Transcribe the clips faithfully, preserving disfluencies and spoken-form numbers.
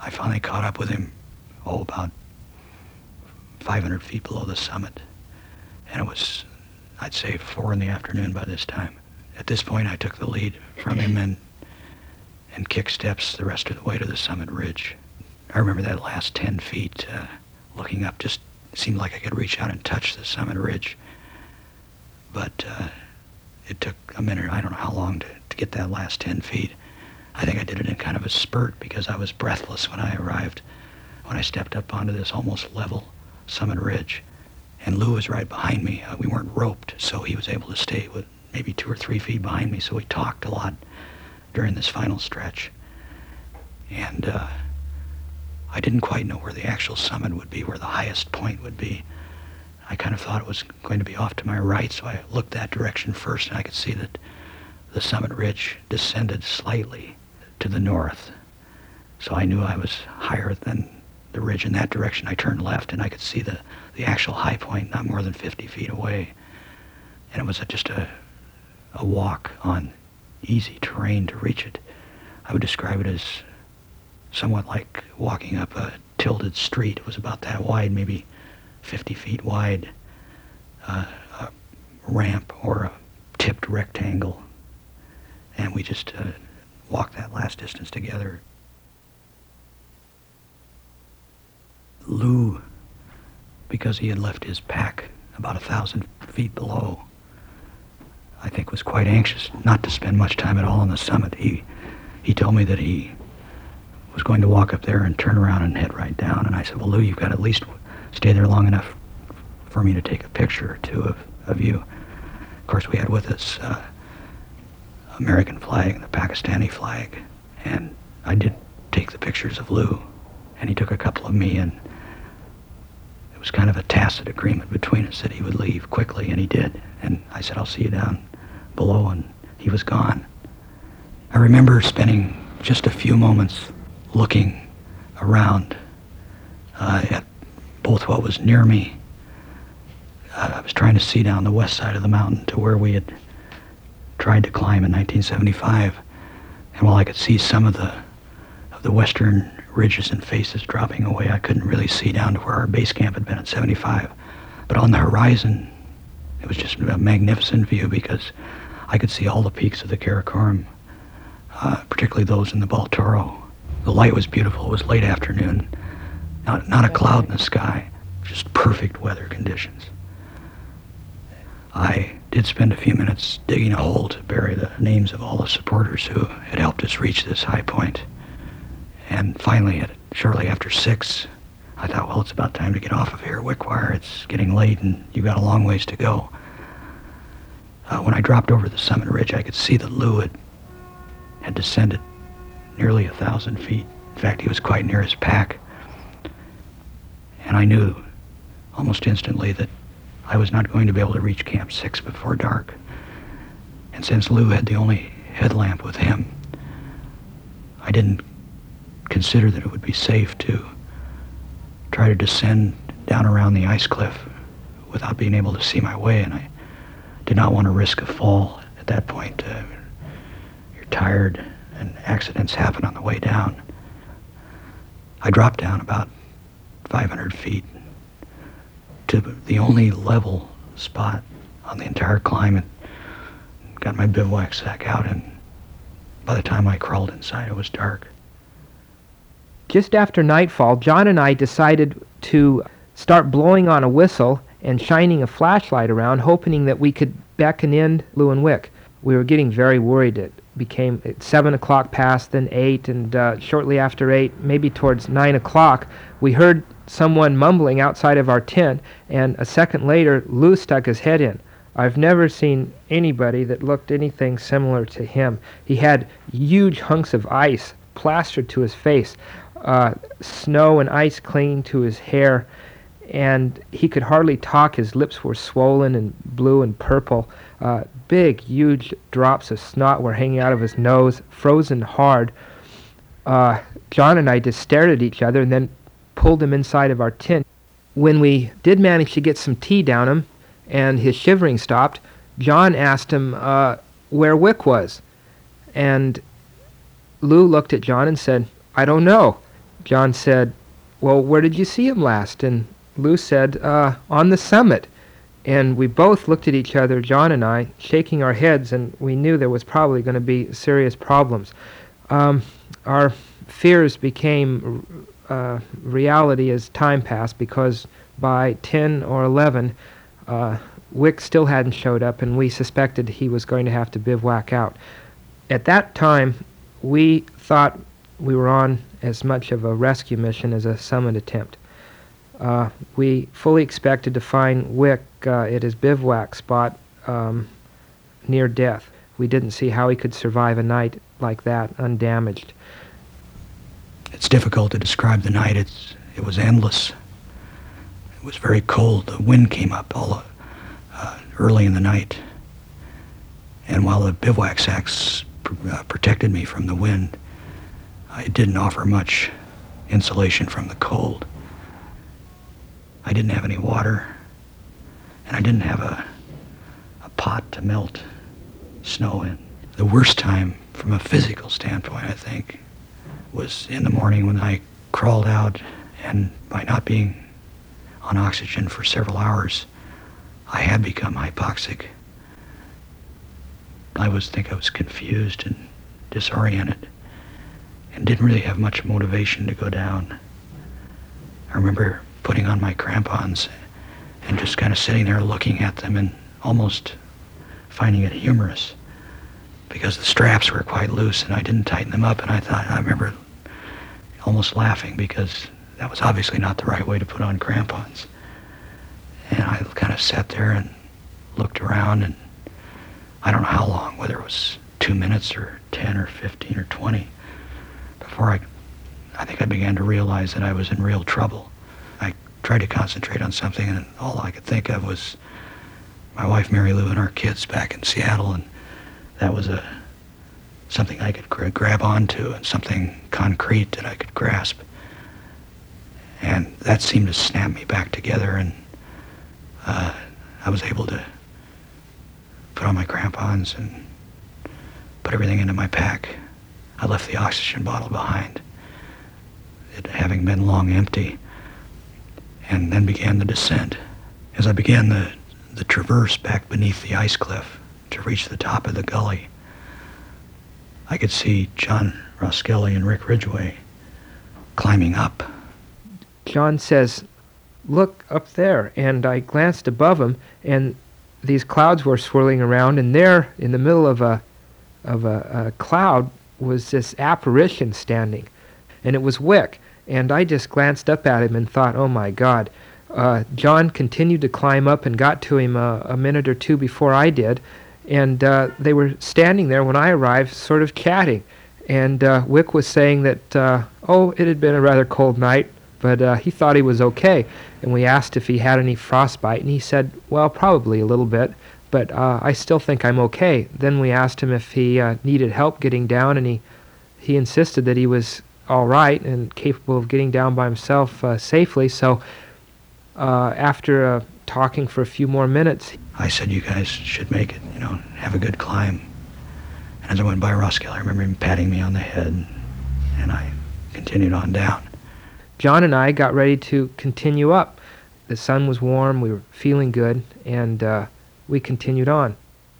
I finally caught up with him, oh, about five hundred feet below the summit. And it was, I'd say, four in the afternoon by this time. At this point, I took the lead from him and, and kick steps the rest of the way to the summit ridge. I remember that last ten feet, uh, looking up, just seemed like I could reach out and touch the summit ridge. But uh, it took a minute, I don't know how long, to, to get that last ten feet. I think I did it in kind of a spurt because I was breathless when I arrived, when I stepped up onto this almost level summit ridge. And Lou was right behind me. Uh, we weren't roped, so he was able to stay with maybe two or three feet behind me, so we talked a lot during this final stretch. And uh, I didn't quite know where the actual summit would be, where the highest point would be. I kind of thought it was going to be off to my right, so I looked that direction first, and I could see that the summit ridge descended slightly to the north. So I knew I was higher than the ridge in that direction. I turned left, and I could see the, the actual high point not more than fifty feet away. And it was a, just a, a walk on easy terrain to reach it. I would describe it as somewhat like walking up a tilted street. It was about that wide, maybe fifty feet wide, uh, a ramp or a tipped rectangle. And we just uh, walked that last distance together. Lou, because he had left his pack about a thousand feet below, I think was quite anxious not to spend much time at all on the summit. He, he told me that he was going to walk up there and turn around and head right down. And I said, well, Lou, you've got to at least stay there long enough for me to take a picture or two of, of you. Of course, we had with us uh, American flag and the Pakistani flag. And I did take the pictures of Lou, and he took a couple of me, and it was kind of a tacit agreement between us that he would leave quickly, and he did. And I said, I'll see you down below, and he was gone. I remember spending just a few moments looking around uh, at both what was near me. Uh, I was trying to see down the west side of the mountain to where we had tried to climb in nineteen seventy-five. And while I could see some of the of the western ridges and faces dropping away, I couldn't really see down to where our base camp had been at seventy-five. But on the horizon, it was just a magnificent view because I could see all the peaks of the Karakoram, uh, particularly those in the Baltoro. The light was beautiful. It was late afternoon. Not, not a cloud in the sky. Just perfect weather conditions. I did spend a few minutes digging a hole to bury the names of all the supporters who had helped us reach this high point. And finally, at, shortly after six, I thought, well, it's about time to get off of here, Wickwire. It's getting late, and you've got a long ways to go. Uh, when I dropped over the summit ridge, I could see that Lou had, had descended nearly a thousand feet. In fact, he was quite near his pack. And I knew almost instantly that I was not going to be able to reach Camp six before dark. And since Lou had the only headlamp with him, I didn't consider that it would be safe to try to descend down around the ice cliff without being able to see my way, and I did not want to risk a fall at that point. Uh, you're tired, and accidents happen on the way down. I dropped down about five hundred feet to the only level spot on the entire climb, and got my bivouac sack out, and by the time I crawled inside, it was dark. Just after nightfall, John and I decided to start blowing on a whistle and shining a flashlight around, hoping that we could beckon in Lou and Wick. We were getting very worried. It became at seven o'clock past, then eight, and uh, shortly after eight, maybe towards nine o'clock, we heard someone mumbling outside of our tent, and a second later, Lou stuck his head in. I've never seen anybody that looked anything similar to him. He had huge hunks of ice plastered to his face, uh, snow and ice clinging to his hair, and he could hardly talk. His lips were swollen and blue and purple. Uh, big, huge drops of snot were hanging out of his nose, frozen hard. Uh, John and I just stared at each other and then pulled him inside of our tent. When we did manage to get some tea down him and his shivering stopped, John asked him uh, where Wick was. And Lou looked at John and said, I don't know. John said, "Well, where did you see him last?" And Lou said, uh, "On the summit." And we both looked at each other, John and I, shaking our heads, and we knew there was probably going to be serious problems. Um, our fears became uh, reality as time passed, because by ten or eleven, uh, Wick still hadn't showed up, and we suspected he was going to have to bivouac out. At that time, we thought we were on as much of a rescue mission as a summit attempt. Uh, we fully expected to find Wick uh, at his bivouac spot um, near death. We didn't see how he could survive a night like that undamaged. It's difficult to describe the night. It's, it was endless. It was very cold. The wind came up all uh, early in the night. And while the bivouac sacks pr uh, protected me from the wind, it didn't offer much insulation from the cold. I didn't have any water, and I didn't have a, a pot to melt snow in. The worst time from a physical standpoint, I think, was in the morning when I crawled out, and by not being on oxygen for several hours, I had become hypoxic. I was think I was confused and disoriented and didn't really have much motivation to go down. I remember putting on my crampons and just kind of sitting there looking at them and almost finding it humorous, because the straps were quite loose and I didn't tighten them up, and I thought, I remember almost laughing, because that was obviously not the right way to put on crampons. And I kind of sat there and looked around, and I don't know how long, whether it was two minutes or ten or fifteen or twenty, before I, I think I began to realize that I was in real trouble. I tried to concentrate on something, and all I could think of was my wife Mary Lou and our kids back in Seattle, and that was a something I could gra grab onto, and something concrete that I could grasp. And that seemed to snap me back together, and uh, I was able to put on my crampons and put everything into my pack. I left the oxygen bottle behind, it having been long empty, and then began the descent. As I began the, the traverse back beneath the ice cliff to reach the top of the gully, I could see John Roskelly and Rick Ridgway climbing up. John says, "Look up there," and I glanced above him, and these clouds were swirling around, and there in the middle of a of a, a cloud was this apparition standing, and it was Wick. And I just glanced up at him and thought, oh my God. Uh, John continued to climb up and got to him a, a minute or two before I did, and uh, they were standing there when I arrived sort of chatting, and uh, Wick was saying that, uh, oh, it had been a rather cold night, but uh, he thought he was okay, and we asked if he had any frostbite, and he said, well, probably a little bit, but uh, I still think I'm okay. Then we asked him if he uh, needed help getting down, and he, he insisted that he was all right and capable of getting down by himself uh, safely. So uh, after uh, talking for a few more minutes, I said, you guys should make it, you know, have a good climb. And as I went by Roskelly, I remember him patting me on the head, and, and I continued on down. John and I got ready to continue up. The sun was warm, we were feeling good, and uh, we continued on.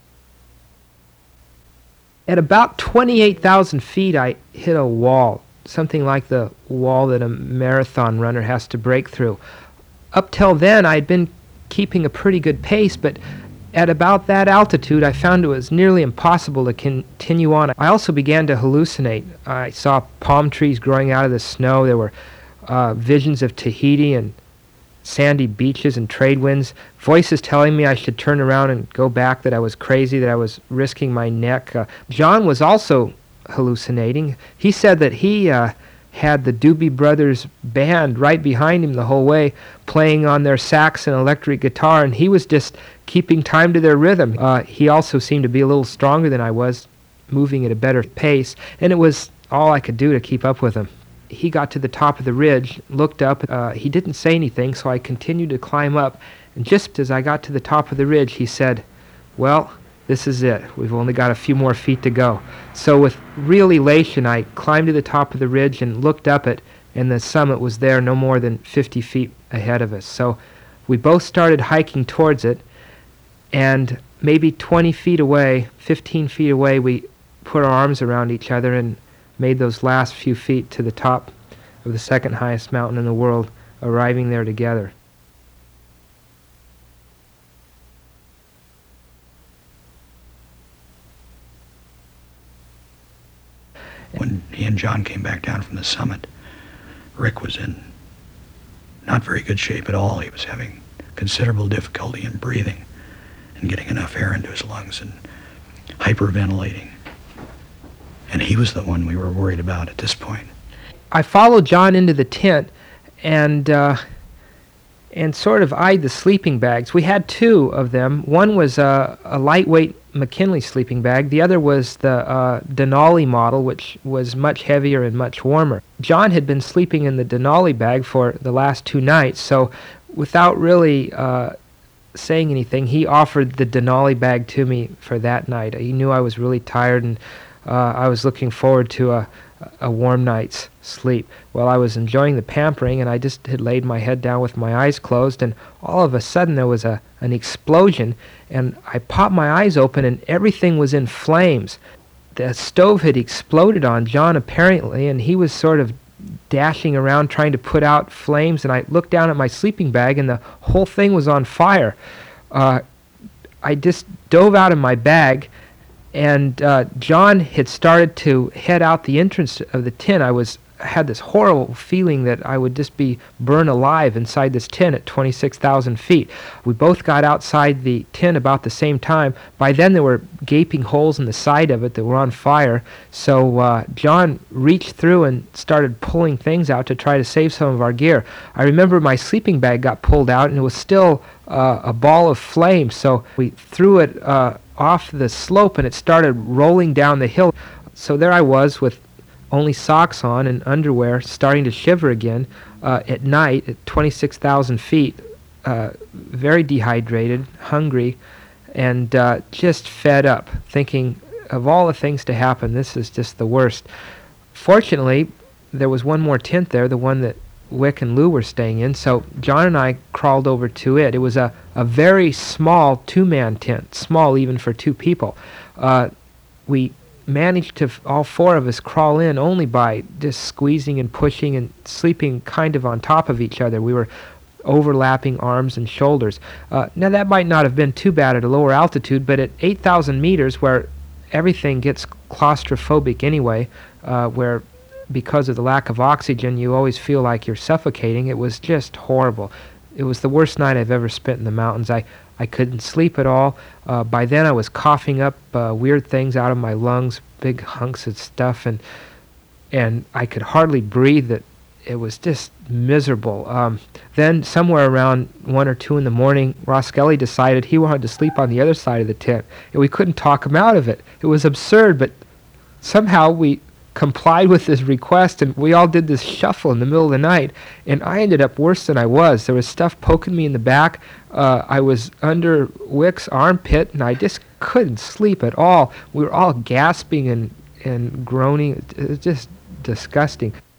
At about twenty-eight thousand feet, I hit a wall, something like the wall that a marathon runner has to break through. Up till then, I'd been keeping a pretty good pace, but at about that altitude, I found it was nearly impossible to continue on. I also began to hallucinate. I saw palm trees growing out of the snow. There were uh, visions of Tahiti and sandy beaches and trade winds, voices telling me I should turn around and go back, that I was crazy, that I was risking my neck. Uh, John was also hallucinating. He said that he uh, had the Doobie Brothers band right behind him the whole way, playing on their sax and electric guitar, and he was just keeping time to their rhythm. Uh, he also seemed to be a little stronger than I was, moving at a better pace, and it was all I could do to keep up with him. He got to the top of the ridge, looked up. Uh, he didn't say anything, so I continued to climb up, and just as I got to the top of the ridge, he said, well, This is it. We've only got a few more feet to go. So with real elation, I climbed to the top of the ridge and looked up it, and the summit was there no more than fifty feet ahead of us. So we both started hiking towards it, and maybe twenty feet away, fifteen feet away, we put our arms around each other and made those last few feet to the top of the second highest mountain in the world, arriving there together. When he and John came back down from the summit, Rick was in not very good shape at all. He was having considerable difficulty in breathing and getting enough air into his lungs and hyperventilating. And he was the one we were worried about at this point. I followed John into the tent and uh, and sort of eyed the sleeping bags. We had two of them. One was a, a lightweight McKinley sleeping bag. The other was the uh, Denali model, which was much heavier and much warmer. John had been sleeping in the Denali bag for the last two nights, so without really uh, saying anything, he offered the Denali bag to me for that night. He knew I was really tired, and uh, I was looking forward to a, a warm night's sleep. Well, I was enjoying the pampering, and I just had laid my head down with my eyes closed, and all of a sudden there was a an explosion, and I popped my eyes open, and everything was in flames. The stove had exploded on John, apparently, and he was sort of dashing around trying to put out flames, and I looked down at my sleeping bag, and the whole thing was on fire. Uh, I just dove out of my bag, and uh, John had started to head out the entrance of the tent. I was had this horrible feeling that I would just be burned alive inside this tent at twenty-six thousand feet. We both got outside the tent about the same time. By then there were gaping holes in the side of it that were on fire. So uh, John reached through and started pulling things out to try to save some of our gear. I remember my sleeping bag got pulled out, and it was still uh, a ball of flame. So we threw it uh, off the slope, and it started rolling down the hill. So there I was with only socks on and underwear, starting to shiver again uh, at night at twenty-six thousand feet, uh, very dehydrated, hungry, and uh, just fed up, thinking of all the things to happen, this is just the worst. Fortunately, there was one more tent there, the one that Wick and Lou were staying in, so John and I crawled over to it. It was a, a very small two-man tent, small even for two people. Uh, we managed to, f- all four of us, crawl in only by just squeezing and pushing and sleeping kind of on top of each other. We were overlapping arms and shoulders. Uh, now that might not have been too bad at a lower altitude, but at eight thousand meters, where everything gets claustrophobic anyway, uh, where because of the lack of oxygen you always feel like you're suffocating, it was just horrible. It was the worst night I've ever spent in the mountains. I I couldn't sleep at all. Uh, by then I was coughing up uh, weird things out of my lungs, big hunks of stuff, and and I could hardly breathe. It, it was just miserable. Um, then somewhere around one or two in the morning, Ross Skelly decided he wanted to sleep on the other side of the tent, and we couldn't talk him out of it. It was absurd, but somehow we complied with his request, and we all did this shuffle in the middle of the night, and I ended up worse than I was. There was stuff poking me in the back. Uh, I was under Wick's armpit, and I just couldn't sleep at all. We were all gasping and, and groaning. It was just disgusting.